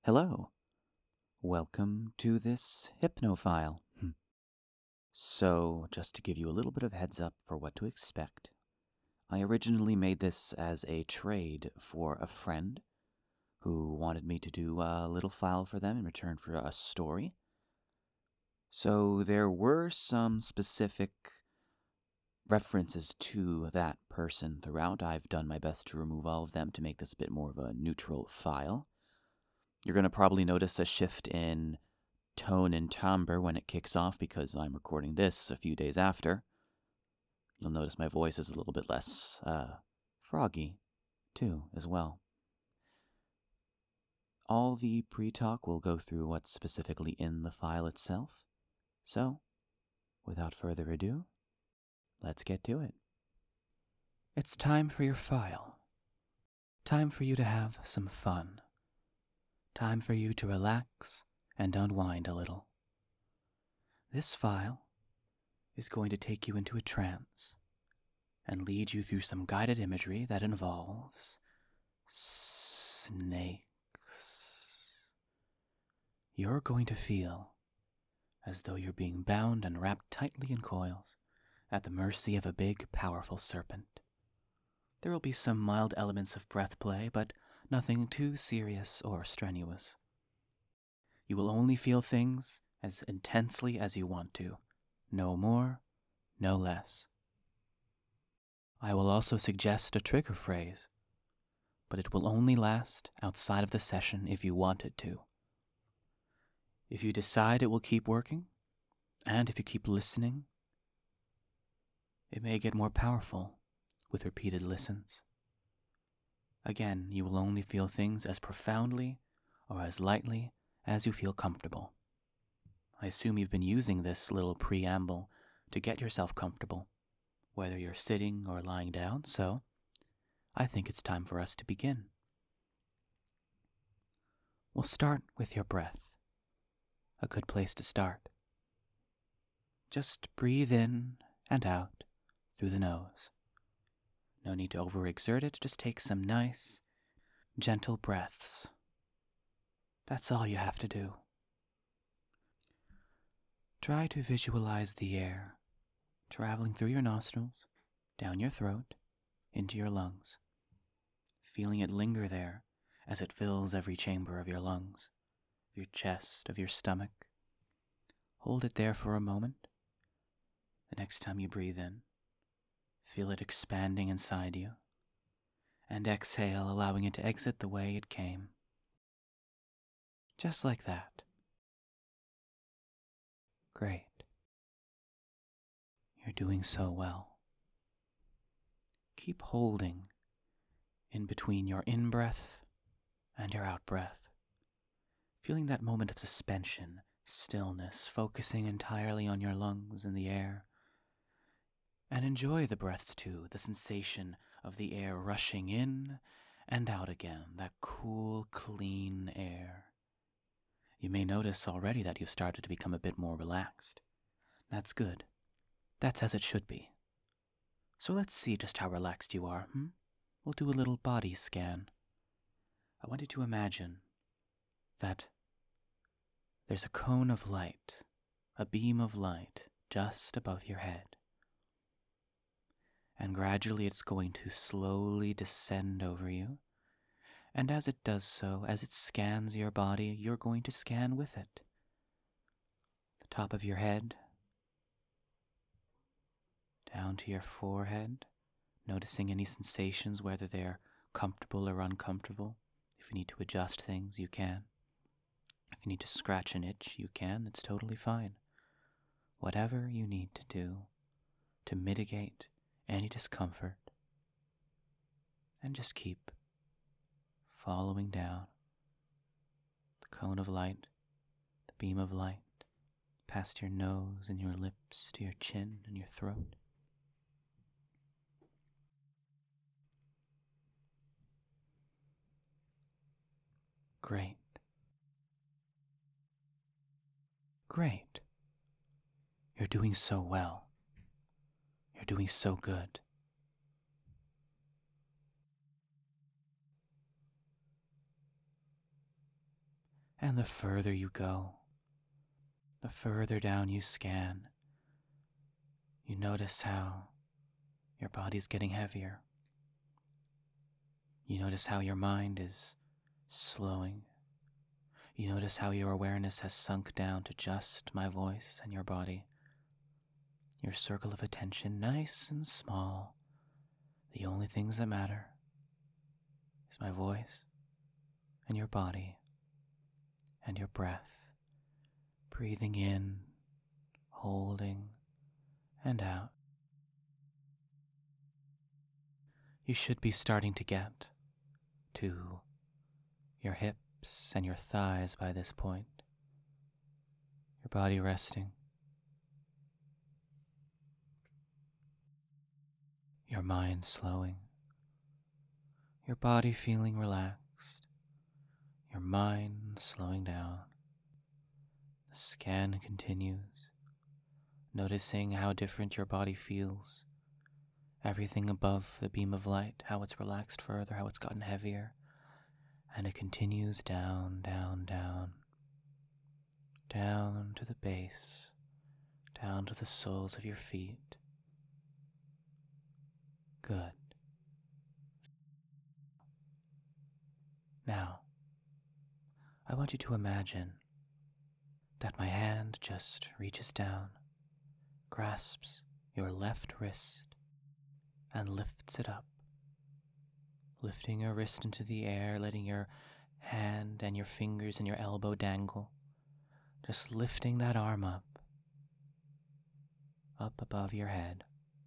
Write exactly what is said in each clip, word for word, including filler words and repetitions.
Hello. Welcome to this Hypnofile. Hmm. So, just to give you a little bit of heads up for what to expect, I originally made this as a trade for a friend who wanted me to do a little file for them in return for a story. So, there were some specific references to that person throughout. I've done my best to remove all of them to make this a bit more of a neutral file. You're going to probably notice a shift in tone and timbre when it kicks off because I'm recording this a few days after. You'll notice my voice is a little bit less uh, froggy, too, as well. All the pre-talk will go through what's specifically in the file itself. So, without further ado, let's get to it. It's time for your file. Time for you to have some fun. Time for you to relax and unwind a little. This file is going to take you into a trance and lead you through some guided imagery that involves snakes. You're going to feel as though you're being bound and wrapped tightly in coils at the mercy of a big, powerful serpent. There will be some mild elements of breath play, but nothing too serious or strenuous. You will only feel things as intensely as you want to. No more, no less. I will also suggest a trigger phrase, but it will only last outside of the session if you want it to. If you decide it will keep working, and if you keep listening, it may get more powerful with repeated listens. Again, you will only feel things as profoundly or as lightly as you feel comfortable. I assume you've been using this little preamble to get yourself comfortable, whether you're sitting or lying down, so I think it's time for us to begin. We'll start with your breath. A good place to start. Just breathe in and out through the nose. No need to overexert it, just take some nice, gentle breaths. That's all you have to do. Try to visualize the air traveling through your nostrils, down your throat, into your lungs, feeling it linger there as it fills every chamber of your lungs, of your chest, of your stomach. Hold it there for a moment. The next time you breathe in, feel it expanding inside you, and exhale, allowing it to exit the way it came. Just like that. Great. You're doing so well. Keep holding in between your in-breath and your out-breath, feeling that moment of suspension, stillness, focusing entirely on your lungs and the air. And enjoy the breaths too, the sensation of the air rushing in and out again, that cool, clean air. You may notice already that you've started to become a bit more relaxed. That's good. That's as it should be. So let's see just how relaxed you are, hmm? We'll do a little body scan. I want you to imagine that there's a cone of light, a beam of light just above your head. And gradually it's going to slowly descend over you. And as it does so, as it scans your body, you're going to scan with it. The top of your head, down to your forehead, noticing any sensations, whether they're comfortable or uncomfortable. If you need to adjust things, you can. If you need to scratch an itch, you can. It's totally fine. Whatever you need to do to mitigate any discomfort, and just keep following down the cone of light, the beam of light, past your nose and your lips to your chin and your throat. Great. Great. You're doing so well. You're doing so good. And the further you go, the further down you scan, you notice how your body's getting heavier. You notice how your mind is slowing. You notice how your awareness has sunk down to just my voice and your body. Your circle of attention, nice and small. The only things that matter is my voice and your body and your breath. Breathing in, holding, and out. You should be starting to get to your hips and your thighs by this point. Your body resting. Your mind slowing. Your body feeling relaxed. Your mind slowing down. The scan continues, noticing how different your body feels. Everything above the beam of light, how it's relaxed further, how it's gotten heavier. And it continues down, down, down, down to the base, down to the soles of your feet. Good. Now, I want you to imagine that my hand just reaches down, grasps your left wrist, and lifts it up. Lifting your wrist into the air, letting your hand and your fingers and your elbow dangle. Just lifting that arm up, up above your head.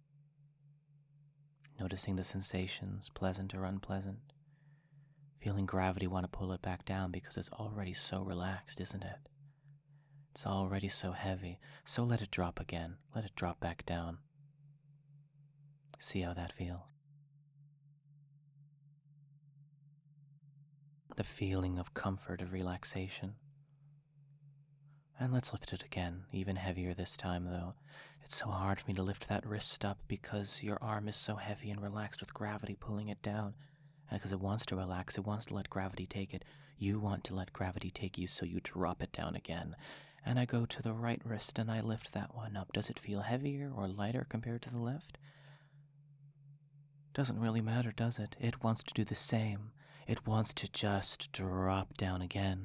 Noticing the sensations, pleasant or unpleasant. Feeling gravity want to pull it back down because it's already so relaxed, isn't it? It's already so heavy, so let it drop again. Let it drop back down. See how that feels. The feeling of comfort, of relaxation. And let's lift it again, even heavier this time though. It's so hard for me to lift that wrist up because your arm is so heavy and relaxed with gravity pulling it down. And because it wants to relax, it wants to let gravity take it. You want to let gravity take you, so you drop it down again. And I go to the right wrist and I lift that one up. Does it feel heavier or lighter compared to the left? Doesn't really matter, does it? It wants to do the same. It wants to just drop down again.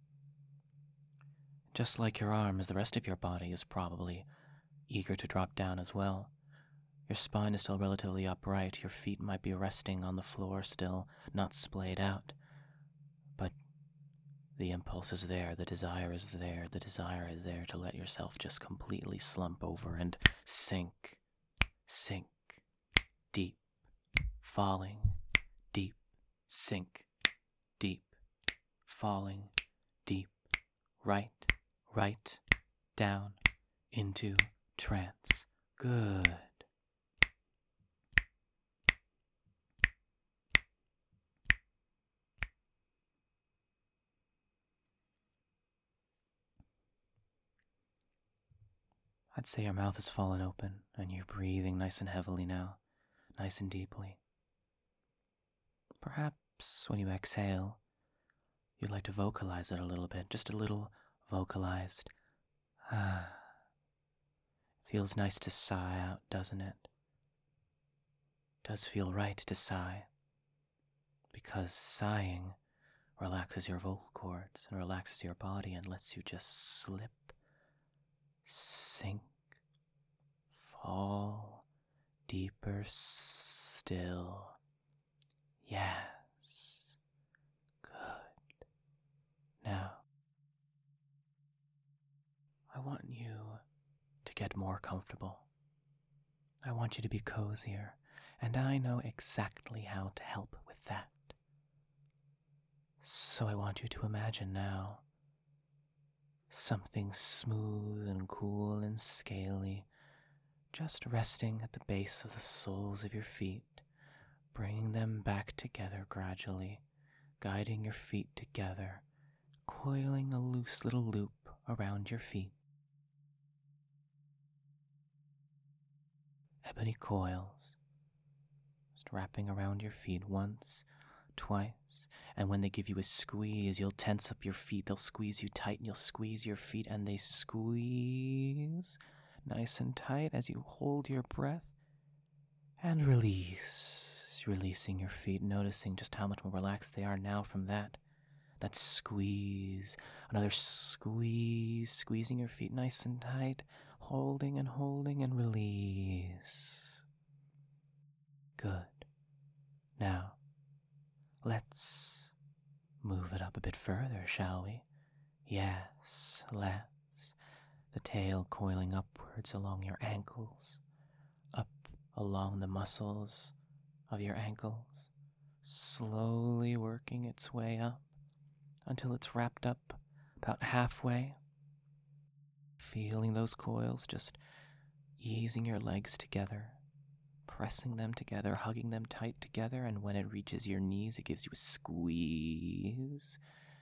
Just like your arms, the rest of your body is probably eager to drop down as well. Your spine is still relatively upright. Your feet might be resting on the floor still, not splayed out. But the impulse is there, the desire is there, the desire is there to let yourself just completely slump over and sink, sink, deep, falling, deep, sink, deep, falling, deep, right, right, down, into trance. Good. I'd say your mouth has fallen open and you're breathing nice and heavily now, nice and deeply. Perhaps when you exhale, you'd like to vocalize it a little bit, just a little vocalized. Ah. Feels nice to sigh out, doesn't it? Does feel right to sigh, because sighing relaxes your vocal cords and relaxes your body and lets you just slip, sink, fall, deeper still. Yes. Good. Now, I want you to get more comfortable. I want you to be cozier, and I know exactly how to help with that. So I want you to imagine now something smooth and cool and scaly, just resting at the base of the soles of your feet, bringing them back together gradually, guiding your feet together, coiling a loose little loop around your feet. Ebony coils, just wrapping around your feet once, twice. And when they give you a squeeze, you'll tense up your feet. They'll squeeze you tight, and you'll squeeze your feet, and they squeeze nice and tight as you hold your breath and release. Releasing your feet, noticing just how much more relaxed they are now from that. That squeeze, another squeeze, squeezing your feet nice and tight, holding and holding and release. Good. Now, let's move it up a bit further, shall we? Yes, let's. The tail coiling upwards along your ankles, up along the muscles of your ankles, slowly working its way up until it's wrapped up about halfway. Feeling those coils just easing your legs together, pressing them together, hugging them tight together, and when it reaches your knees, it gives you a squeeze.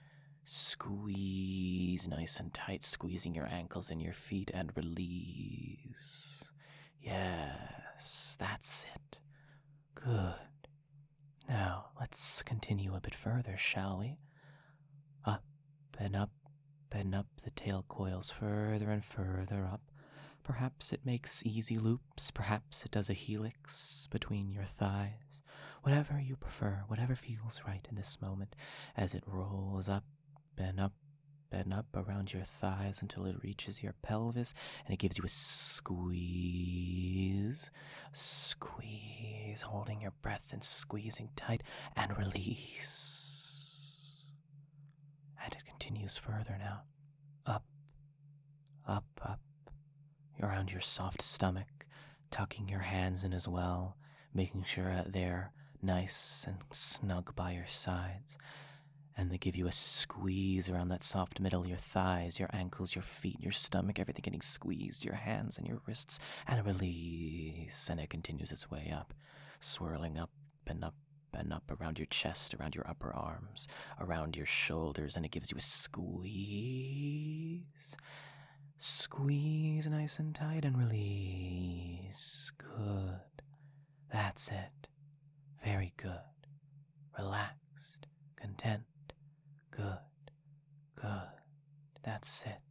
Squeeze nice and tight, squeezing your ankles and your feet, and release. Yes, that's it. Good. Now, let's continue a bit further, shall we? Up and up and up the tail coils further and further up. Perhaps it makes easy loops, perhaps it does a helix between your thighs. Whatever you prefer, whatever feels right in this moment, as it rolls up and up and up around your thighs until it reaches your pelvis, and it gives you a squeeze, squeeze, holding your breath and squeezing tight, and release. And it continues further now, up, up, up, around your soft stomach, tucking your hands in as well, making sure that they're nice and snug by your sides. And they give you a squeeze around that soft middle, your thighs, your ankles, your feet, your stomach, everything getting squeezed, your hands and your wrists, and release. And it continues its way up, swirling up and up and up around your chest, around your upper arms, around your shoulders, and it gives you a squeeze. Squeeze nice and tight and release. Good. That's it. Very good. Relaxed. Content. Good. Good. That's it.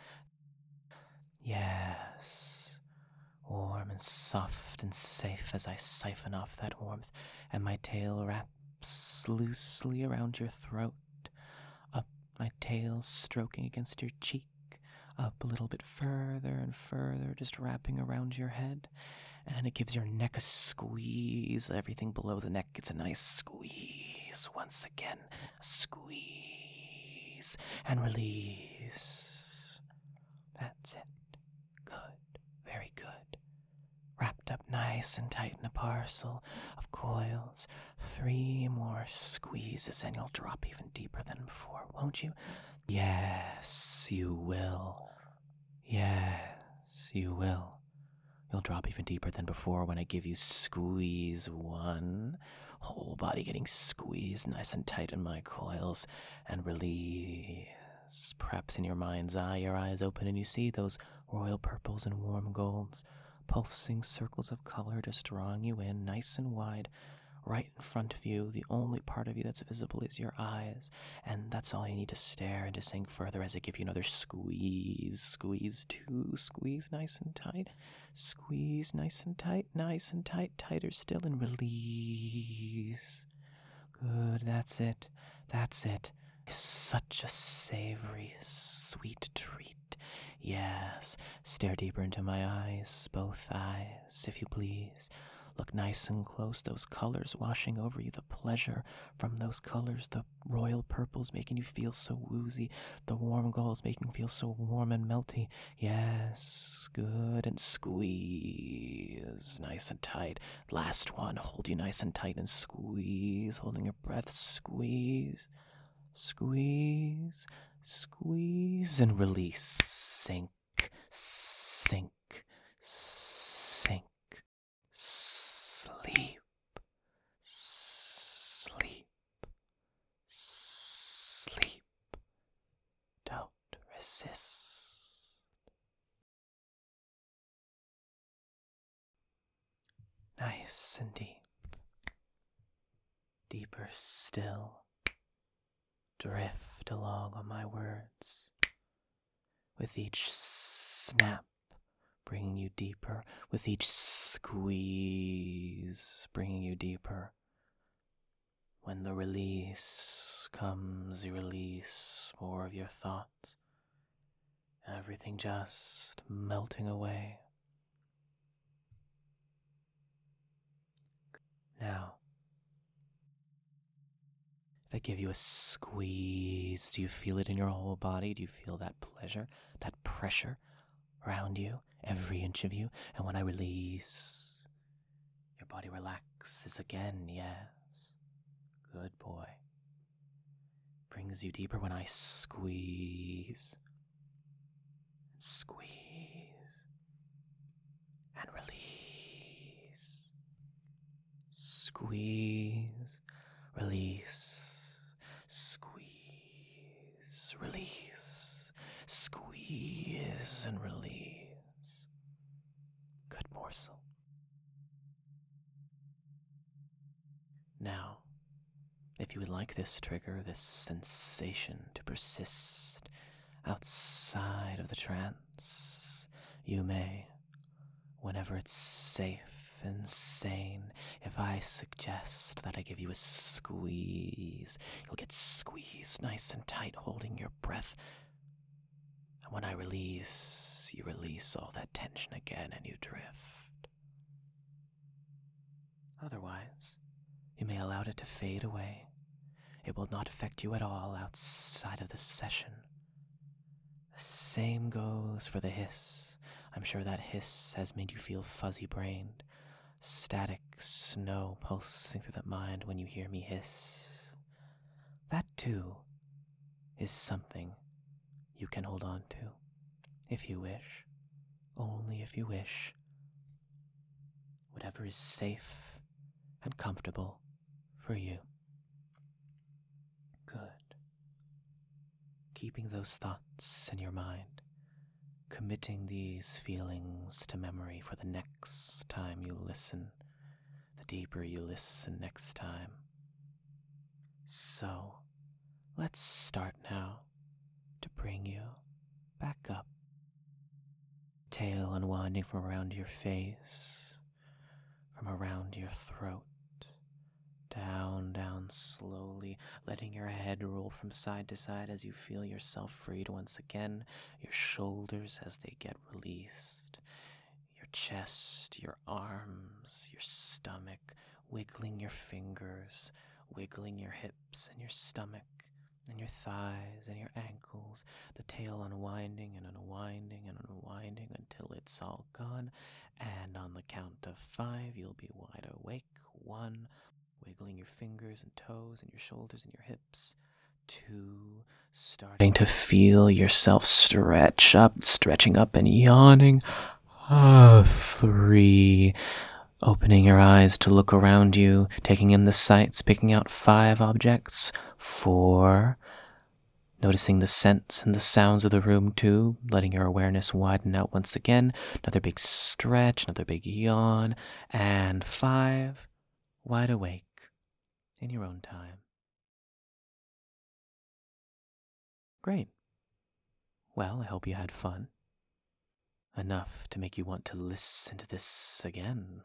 Yes. Warm and soft and safe as I siphon off that warmth, and my tail wraps loosely around your throat. Up my tail stroking against your cheek. Up a little bit further and further, just wrapping around your head. And it gives your neck a squeeze. Everything below the neck gets a nice squeeze. Once again, a squeeze and release. That's it. Good. Very good. Wrapped up nice and tight in a parcel of coils. Three more squeezes and you'll drop even deeper than before, won't you? Yes, you will. Yes, you will. You'll drop even deeper than before when I give you squeeze one. Whole body getting squeezed nice and tight in my coils, and release. Perhaps in your mind's eye, your eyes open and you see those royal purples and warm golds, pulsing circles of color just drawing you in nice and wide. Right in front of you, the only part of you that's visible is your eyes, and that's all you need to stare and to sink further as I give you another squeeze. Squeeze two, squeeze nice and tight, squeeze nice and tight, nice and tight, tighter still, and release. Good, that's it, that's it. Such a savory, sweet treat. Yes, stare deeper into my eyes, both eyes, if you please. Look nice and close, those colors washing over you, the pleasure from those colors, the royal purples making you feel so woozy, the warm golds making you feel so warm and melty. Yes, good, and squeeze, nice and tight. Last one, hold you nice and tight and squeeze, holding your breath, squeeze, squeeze, squeeze, and release. Sink, sink, sink. Sleep, sleep, sleep. Don't resist. Nice and deep. deeper still. Drift along on my words, with each snap bringing you deeper, with each squeeze bringing you deeper. When the release comes, you release more of your thoughts, everything just melting away. Now, if I give you a squeeze, do you feel it in your whole body? Do you feel that pleasure, that pressure around you, every inch of you? And when I release, your body relaxes again, yes. Good boy. Brings you deeper when I squeeze, squeeze, and release. Squeeze, release, squeeze, release, squeeze, and release. Good morsel. Now, if you would like this trigger, this sensation to persist outside of the trance, you may, whenever it's safe and sane. If I suggest that I give you a squeeze, you'll get squeezed nice and tight, holding your breath. And when I release, you release all that tension again and you drift. Otherwise, you may allow it to fade away. It will not affect you at all outside of the session. The same goes for the hiss. I'm sure that hiss has made you feel fuzzy-brained. Static snow pulsing through the mind when you hear me hiss. That, too, is something you can hold on to, if you wish. Only if you wish. Whatever is safe and comfortable for you. Good. Keeping those thoughts in your mind, committing these feelings to memory for the next time you listen, the deeper you listen next time. So, let's start now to bring you back up. Tail unwinding from around your face, from around your throat, down, down slowly, letting your head roll from side to side as you feel yourself freed once again, your shoulders as they get released, your chest, your arms, your stomach, wiggling your fingers, wiggling your hips and your stomach, and your thighs and your ankles, the tail unwinding and unwinding and unwinding until it's all gone, and on the count of five, you'll be wide awake. One, wiggling your fingers and toes and your shoulders and your hips. Two, starting to feel yourself stretch up, stretching up and yawning. Ah, three, opening your eyes to look around you, taking in the sights, picking out five objects. Four, noticing the scents and the sounds of the room too, letting your awareness widen out once again. Another big stretch, another big yawn. And five, wide awake in your own time. Great. Well, I hope you had fun. Enough to make you want to listen to this again.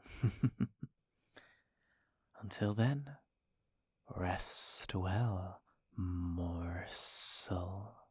Until then, rest well, morsel.